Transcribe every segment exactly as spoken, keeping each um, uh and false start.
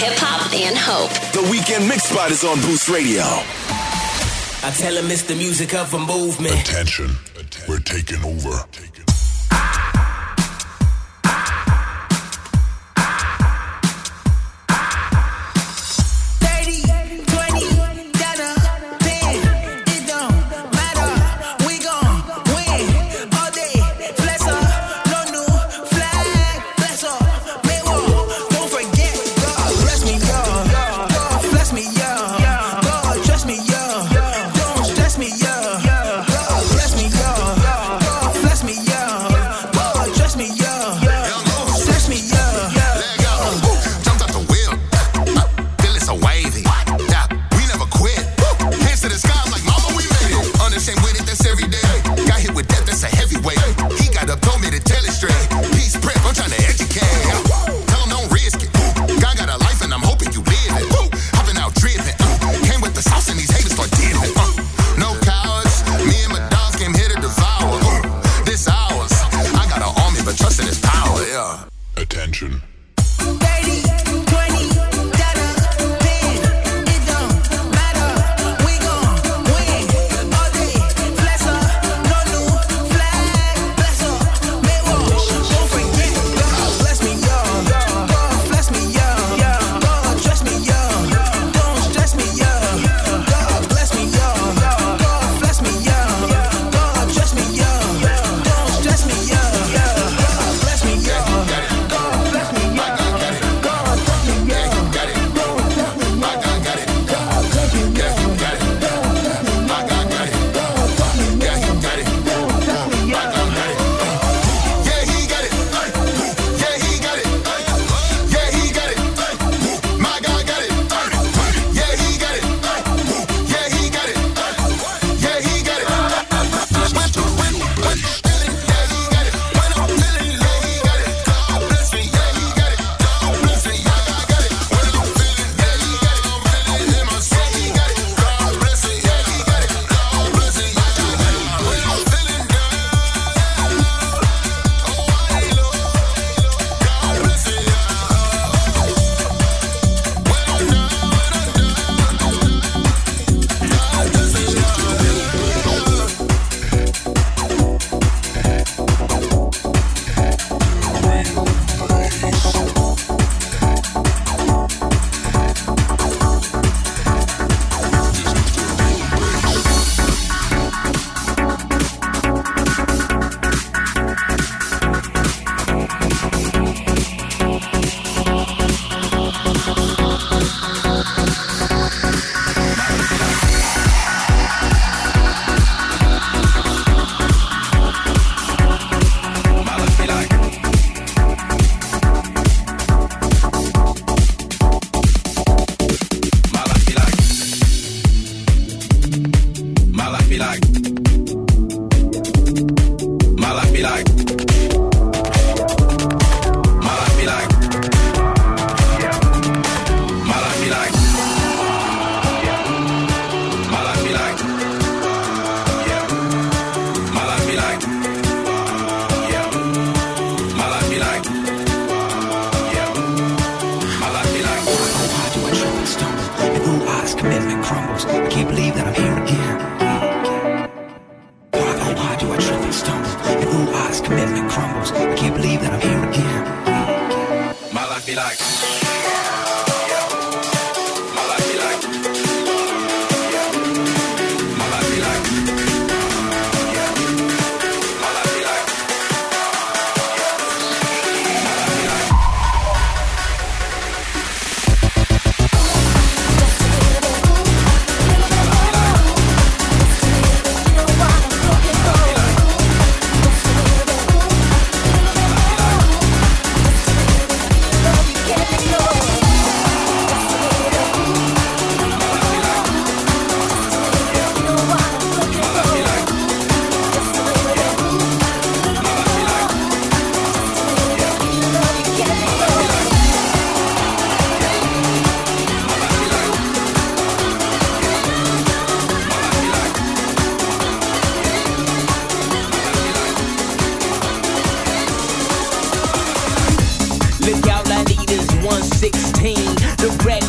hip-hop and hope. The Weekend Mix Spot is on Boost Radio. I tell him it's the music of a movement. Attention, we're taking over. Bless me, yeah.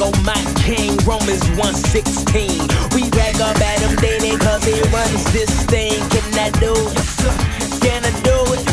on my king, Romans one sixteen. We brag about him daily cause he runs this thing. Can I do it? Can I do it?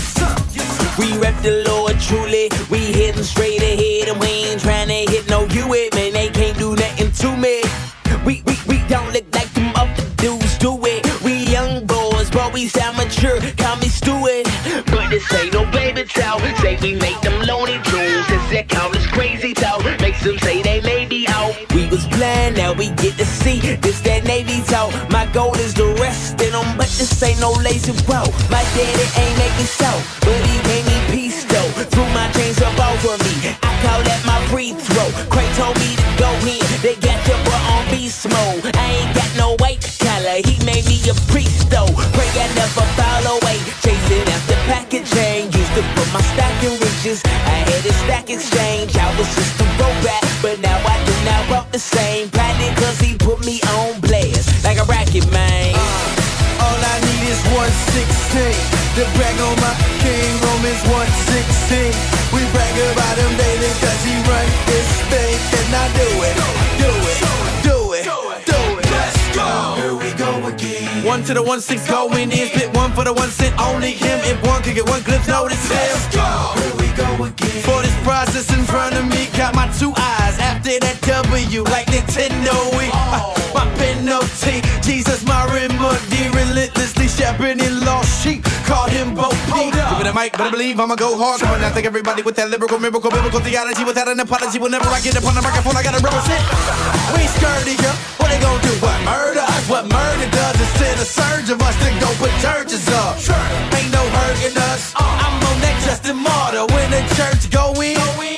We rep the Lord truly. We hitting straight ahead and we ain't trying to hit no you it. Man, they can't do nothing to me. We, we, we don't look like them other dudes do it. We young boys, but we sound mature. Call me Stewart. But this ain't no baby talk. Say we make them lonely tunes. This that call us crazy talk. Makes them say they may be out. We was blind, now we get to see. This that Navy talk. My goal is to rest in them, but this ain't no lazy walk. My daddy ain't make me so, but he gave me peace though. Threw my chains up over me. I call that my free throw. Craig told me to go in. They got your boy on beast mode. I ain't got no white collar. He made me a priest though. Pray I never fall away. Chasing after package change. Used to put my stock in riches. I had a stack exchange. I was just a robot, but now I do not walk the same. Probably cause he put me on blast like a racket man. uh, All I need is one sixteen to brag on my king, Romans one sixteen. We brag about him daily cause he run this thing. Can I do it? Do it, do it, do it. Let's go. Here we go again. One to the one six going in. Split one for the one cent, only him. If one could get one clip, notice him. Let's go. Here we go again. For this process in front of me, got my two eyes after that W like Nintendo Wii. Uh, my penalty, Jesus my remedy. Relentlessly shepherding lost sheep. Called him Bo Peep. Give me the mic, better believe I'ma go hard. Come on, I think everybody with that lyrical, miracle, biblical theology. Without an apology, whenever I get up on the microphone, I gotta represent. We sturdy, girl. What they gon' do? What murder us? What murder does is send a surge of us to go put churches up. Ain't no hurting us. I'm on that Justin Martyr. When the church go in,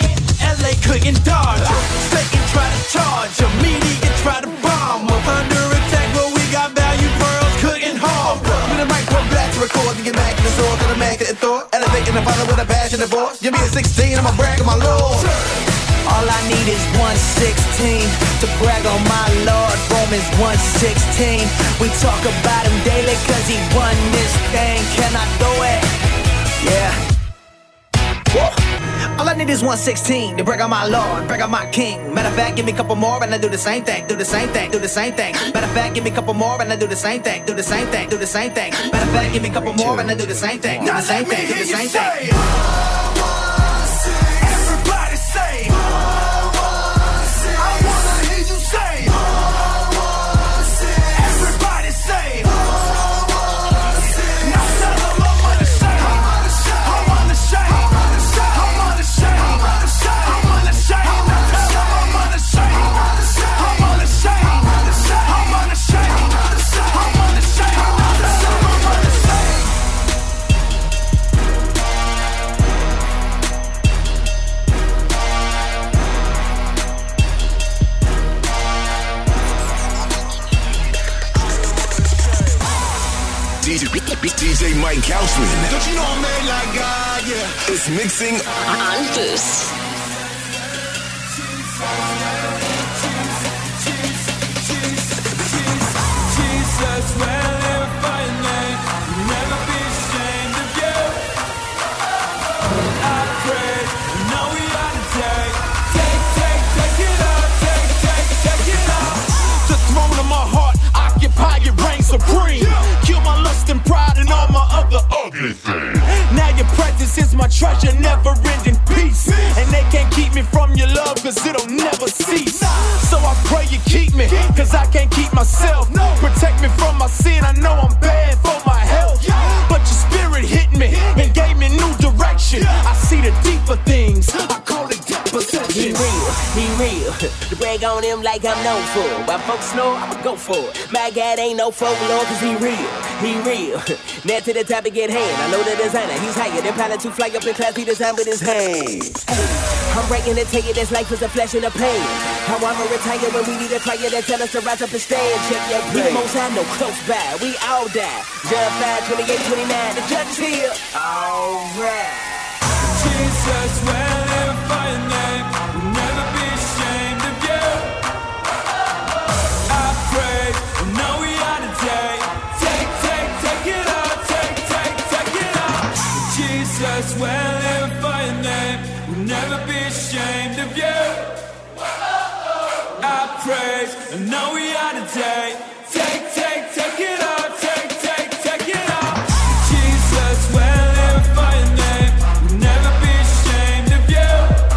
L A couldn't dodge her. Satan try to charge her. Media try to bomb her. Under attack, but we got value pearls, couldn't harm her. With a mic, one black to record to get back in the sword. To the man couldn't thought. Elevating the father with a passionate voice. Give me a sixteen, I'ma brag on my Lord. All I need is one sixteen to brag on my Lord. Romans one sixteen. We talk about him daily cause he won this thing. Can I do it? Yeah. Woo. All I need is one sixteen to brag on my Lord, brag on my King. Matter of fact, give me a couple more and I do the same thing, do the same thing, do the same thing. Matter of fact, give me a couple more and I do the same thing, do the same thing, do the same thing. Matter of fact, give me a couple more and I do the same thing, do the same thing, do the same thing. Everybody say, I wanna hear you say, everybody say. Now tell them I'm unashamed, I'm unashamed, I'm unashamed, I'm unashamed, I'm unashamed. Now tell them I'm unashamed, I'm unashamed, I'm unashamed, I'm unashamed, I'm unashamed. D J, D J Mike Couchman. Don't you know I'm made like God, yeah. It's mixing on Boost. Jesus, well, if I name, you'll never be ashamed of you. I pray, you know we ought to take, take, take, take it up, take, take, take it up. The throne of my heart, occupy it, reign supreme. Kill my lust and pride and all my other ugly things. Now your presence is my treasure, never ending peace. And they can't keep me from your love, cause it'll never cease. So I pray you keep me, cause I can't keep myself. Protect me from my sin, I know I'm bad for my health. But your spirit hit me and gave me new direction. I see the deeper things, I call it deep perception. He real, he real. To brag on him like I'm known for. While folks know, I'ma go for it. My God ain't no folklore, cause he real, he real. Now to the top of get hand. I know the designer, he's higher than pilot to fly up in class, he designed with his hands. I'm writing to tell you this life is a flash in the pan. How I'ma retire when we need a client that tell us to rise up and stand. Check your play. We the most I know close by, we all die. Judge five, twenty-eight, twenty-nine, the judge is here. Alright. Jesus, well, if I name, you'll never be ashamed of you. I pray, you know we ought to take, take, take, take it up, take, take, take it up. Jesus, well, if I name, you'll never be ashamed of you. praise. And now we on the take, take, take, take it out, take, take, take it out. Jesus, well, glorify your name. We'll never be ashamed of you.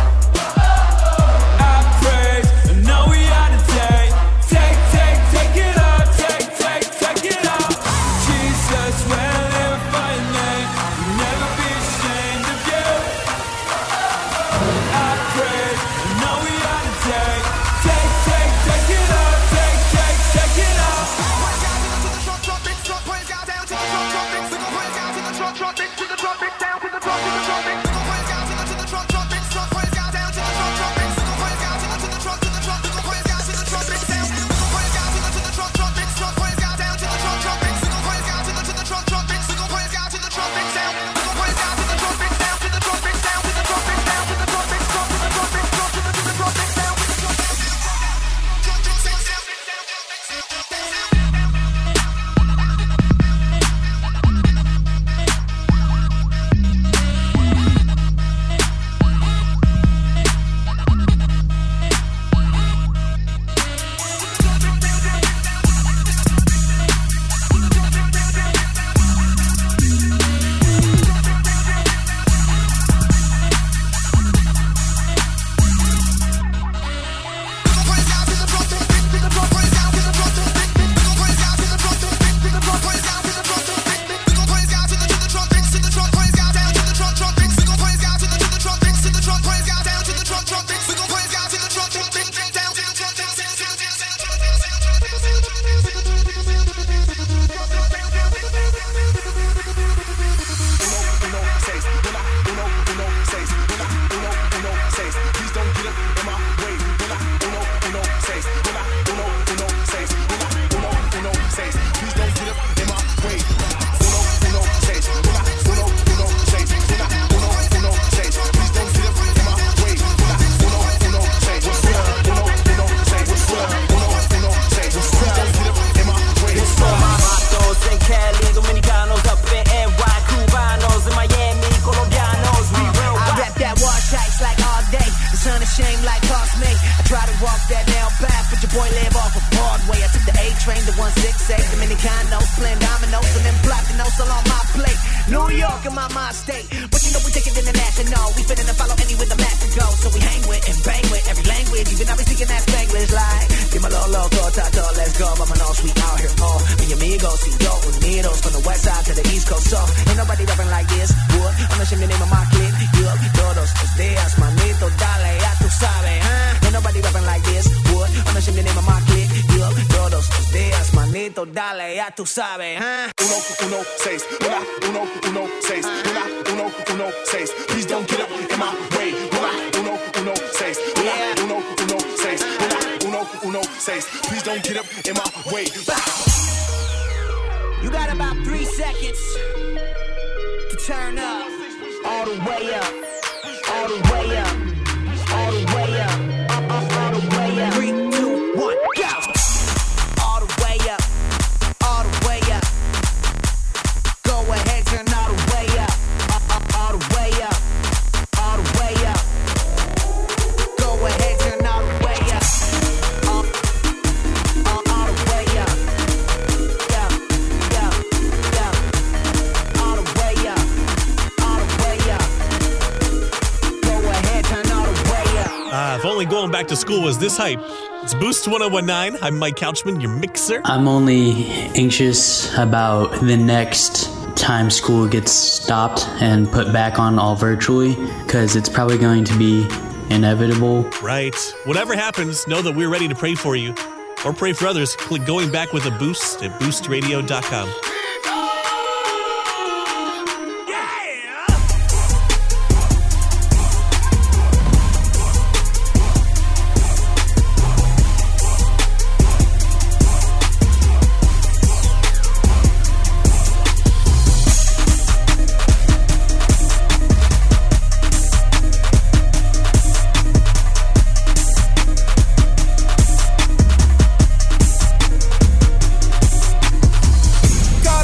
I praise. And now we on the take, take, take, take it out, take, take, take it out. Jesus, well, glorify your name. We'll never be ashamed of you. I praise. And now we on the take, take, take, take it out, take, take, take it out. Tú sabes, huh? Uno, uno, seis. Una, uno, uno, seis. Una, uno, uno, seis. Please don't get up in my way. Una, uno, uno, seis. Una, uno, uno, seis. Una, uno, uno, seis. Please don't get up in my way. You got about three seconds to turn up. All the way up. All the way up. All the way up. Uh, uh, all the way up. Three, two, one, go! All the way up. All the way up. Go ahead, turn all the way up. Uh, uh, all the way up. All the way up. Go ahead, turn all the way up. Uh, uh, all the way up. Yeah, yeah, yeah. All the way up. All the way up. Go ahead, turn all the way up. Ah, if only going back to school was this hype. It's Boost one oh one nine. I'm Mike Couchman, your mixer. I'm only anxious about the next time school gets stopped and put back on all virtually, because it's probably going to be inevitable. Right. Whatever happens, know that we're ready to pray for you or pray for others. Click Going Back with a Boost at boost radio dot com. Go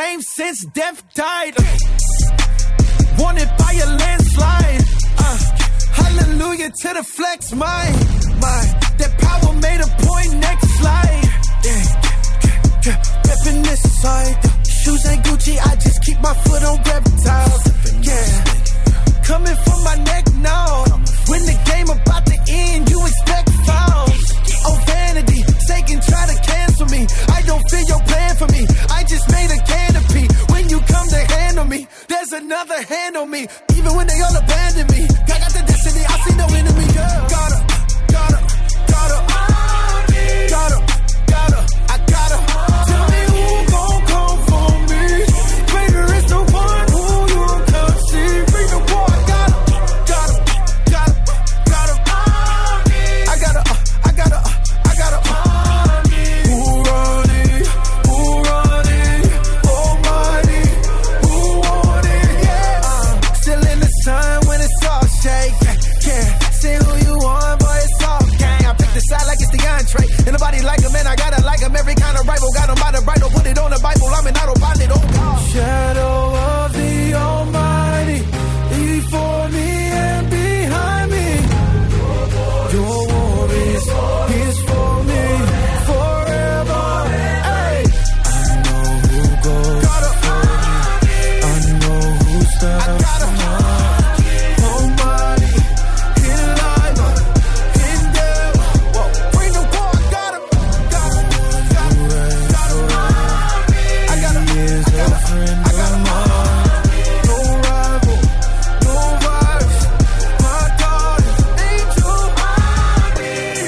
same since death died. Wanted by a landslide. Uh, hallelujah to the flex, my, my. That power made a point, next slide. Yeah, yeah, yeah. Reppin' this side. Shoes ain't Gucci, I just keep my foot on reptiles. Yeah, coming from my neck now. When the game about to end, you expect fouls. Oh, vanity, Satan try to cancel me. I don't feel your plan for me. I just made a canopy. When you come to handle me, there's another hand on me. Even when they all abandon me, I got the destiny, I see no enemy. Girl. Gotta, gotta, gotta, gotta, gotta, I gotta. Tell me who gon' come for me. Greater is the one who you come see. Bring the war, I gotta, gotta, gotta, gotta. I gotta, uh, I gotta, uh, I gotta. Uh. Who run it? Who run it? Almighty, who want it? Yeah. Uh, still in the sun when it's all shake. Yeah, say who you want, boy, it's all gang. I pick the side like it's the entree. And nobody like him, man, I gotta like him. Every kind of rival, got him by the bridle. Put it on the Bible, I'm an autopilot, oh God. Shadow of the Almighty, before me and behind me. Your war is, is for me, forever. Hey, I know who goes gotta, for me. I know who stands for me. Almighty, in life, in death. Whoa, bring the war, I gotta, gotta, gotta, gotta. I gotta, I gotta, I gotta. No rival, no vibes. My God, angel, I need.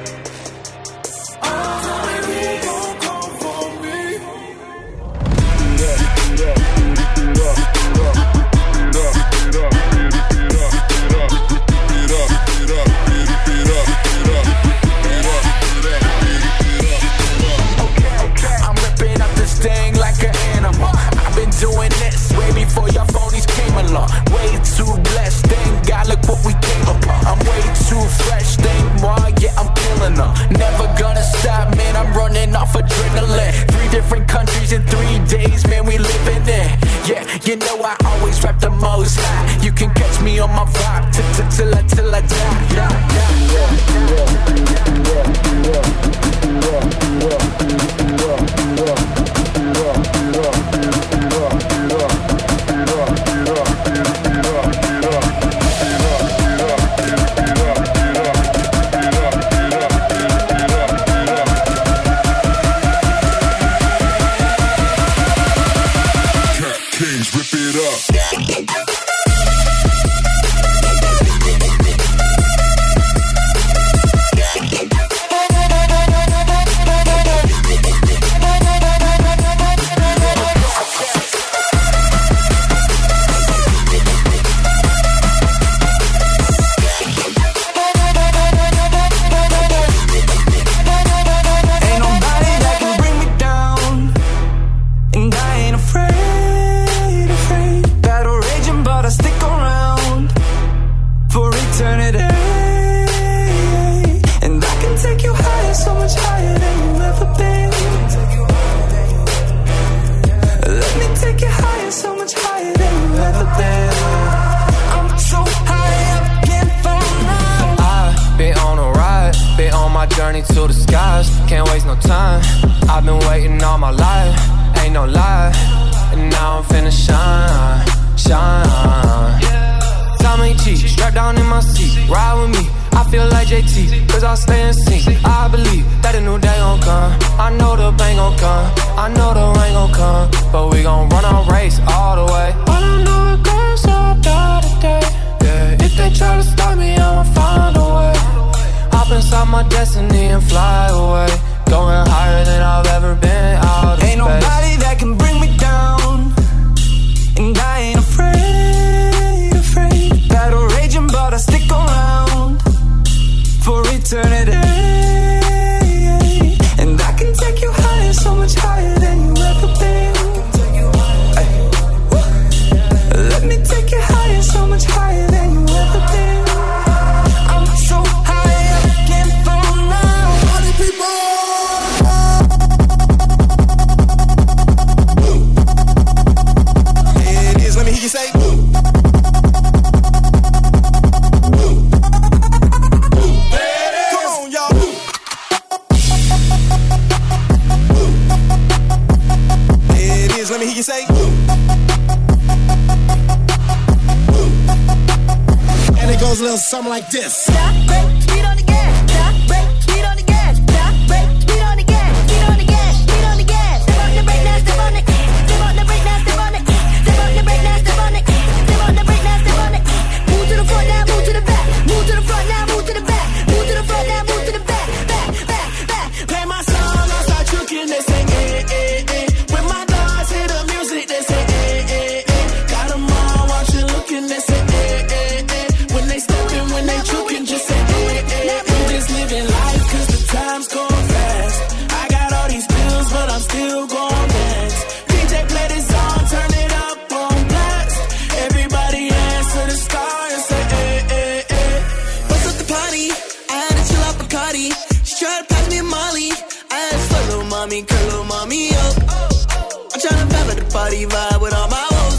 Tell me who gon' come for me. I'm ripping up this thing like an animal. I've been doing this way before your phonies came along. Way too blessed, thank God, look what we came upon. I'm way too fresh, thank more, yeah, I'm killing them. Never gonna stop, man, I'm running off adrenaline. Three different countries in three days, man, we living it. Yeah, you know I always rap the most high. You can catch me on my vibe till till I till I die. Yeah, Kings, rip it up. Ain't nobody that can bring me down, and I ain't afraid, afraid. Battle raging, but I stick around for eternity. And I can take you higher, so much higher than you've ever been. Let me take you higher, so much higher than you've ever been. I'm so high, I can't fall now. I've been on a ride, been on my journey to the skies. Can't waste no time, I've been waiting all my life. Ain't no lie, and now I'm finna shine, shine. Time ain't cheap, strapped down in my seat. Ride with me, I feel like J T, cause I stay in sync. I believe that a new day gon' come. I know the bang gon' come, I know the rain gon' come. But we gon' run our race all the way. I don't know it goes, so I die today. Yeah, if they try to stop me, I'ma find a way. Hop inside my destiny and fly away. Going higher than I've ever been out of Ain't space. nobody that can bring me down, and I ain't afraid, afraid. Battle raging, but I stick around for eternity. And I can take you higher, so much higher than you ever been. Ay. Woo. Let me take you higher, so much higher than you ever been. I'm so high, I can't fall now. Party people! let me hear you say. And it goes a little something like this. Stop, break, speed on the gas. Stop, break, speed on the gas. Stop, break, speed on the gas. Speed on the gas, speed on the gas. Step on the brake now, step on it. Step on the brake now, step on it. Step on the brake now, step on it. Step on the brake now, step on it. Move to the front now, move to the back. Move to the front now, move to the back. Move to the front now, move to the back. Back, back, back. Play my song, I start juking, they say, eh, eh, eh. When my dogs hear the music, they say, eh, eh, eh. Got them all watching, looking, they say, eh, eh, eh. When they steppin', when they juking, just say, eh, eh, eh. I'm just living life, cause the time's going fast. I got all these bills, but I'm still gon' dance. D J play this song, turn it up on blast. Everybody answer the star and say, eh, eh, eh. Bust up the party, I had to chill out Bacardi. She tried to pass me a Molly, I had to fuck little mommy, curl little mommy up. I'm tryna vibe at the party, vibe with all my hoes.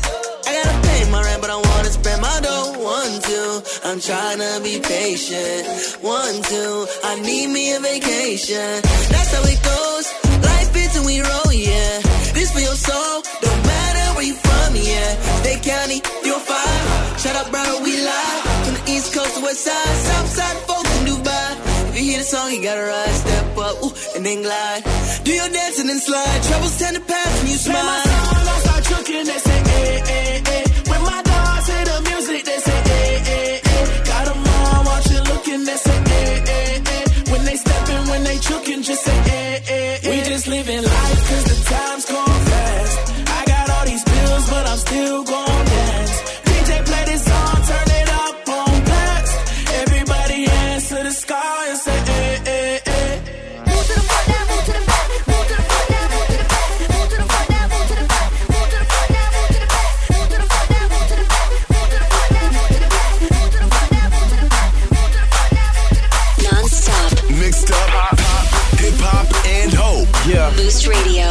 I gotta pay my rent, but I wanna spend my dough. One, two, I'm tryna be patient. One, two, I need me a vacation. That's how it goes, life hits and we roll, yeah. This for your soul, don't matter where you from, yeah. State County, three oh five, shut up, brother, we live. From the East Coast to West Side, South Side, folks in Dubai. If you hear the song, you gotta ride, step up, ooh, and then glide. Do your dance and then slide, troubles tend to pass when you Play my smile. song, I start juking, they say, eh, eh, eh. When my dogs hear the music, they say, eh, eh, eh. Got them all watching, looking, they say, eh, eh, eh. When they steppin', when they juking, just say, eh, eh, eh. We just living life, cause the time's going fast. I got all these bills, but I'm still gon' dance. D J play this song, turn it up on blast. Everybody answer the sky and say, eh, eh, eh. Move to the front now, move to the back. Move to the front now, move to the back. Move to the front now, move to the back. Move to the front now, move to the back. Move to the front now, move to the back. Move to the front now, move to the back. Move to the front now, move to the back. Move to the front now, move to the back. Non-stop. Mixed up, hip hop and hope. Yeah. Boost Radio.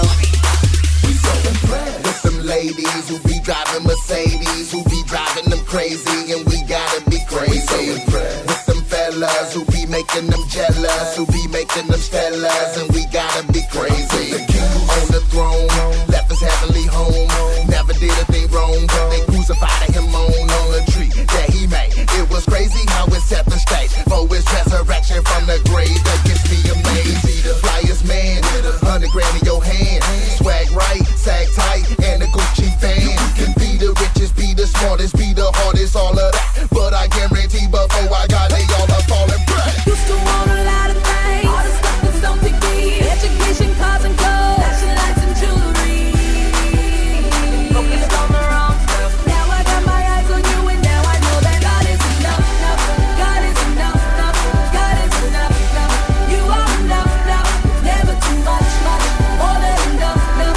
With them ladies who be driving Mercedes, who be driving them crazy, and we gotta be crazy. With them fellas who be making them jealous, who be making them stellas, and we gotta be crazy. The king on the throne, left his heavenly home, never did a thing wrong, but they crucified him on, on a tree that he made. It was crazy how it set the stage for his resurrection from the grave. That gets me amazed. Be the flyest man, hundred grand in your hand, swag right, sag tight, and a Gucci fan. You can be the richest, be the smartest, be the hardest, all of that. But I guarantee before I got they all up falling back. Used to want a lot of things, all the stuff that's so picky. Education, cars and clothes, fashion lights and jewelry. Focused on the wrong stuff. Now I got my eyes on you, and now I know that God is enough, enough. God is enough, enough. God is enough, enough. You are enough, enough. Never too much, much. More than enough, enough.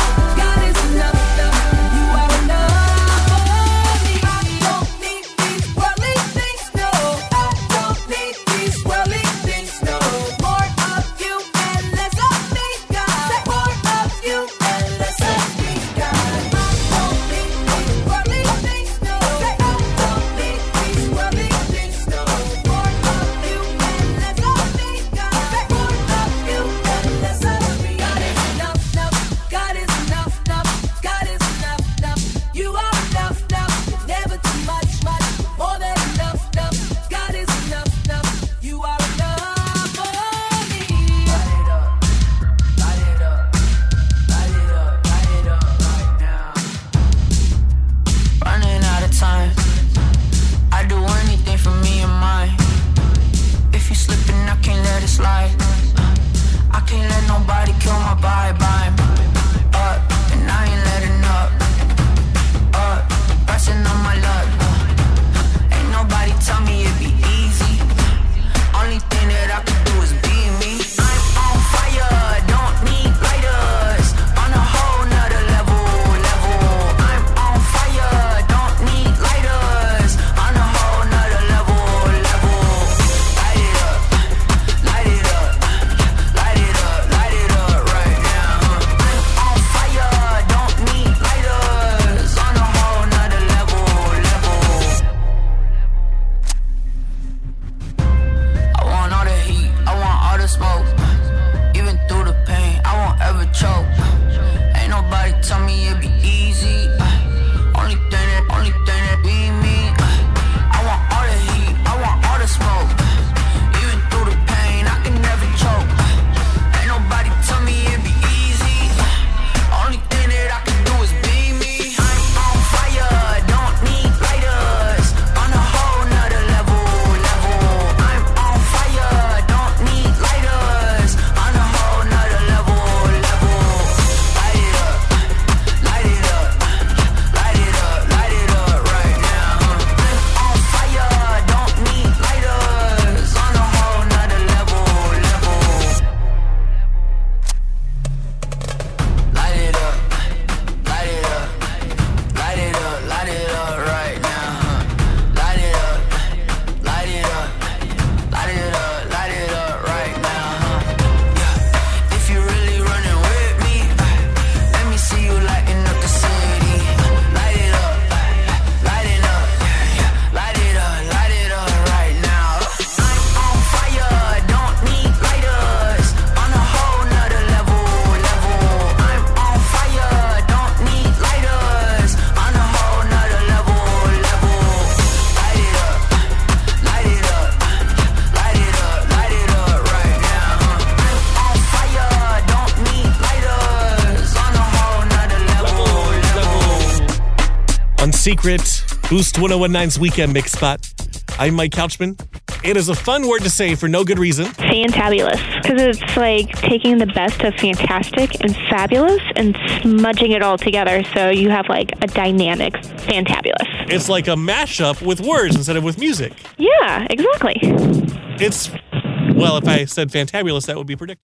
on Secret Boost ten nine's Weekend Mix Spot. I'm Mike Couchman. It is a fun word to say for no good reason. Fantabulous. Because it's like taking the best of fantastic and fabulous and smudging it all together so you have like a dynamic fantabulous. It's like a mashup with words instead of with music. Yeah, exactly. It's, well, if I said fantabulous, that would be predictable.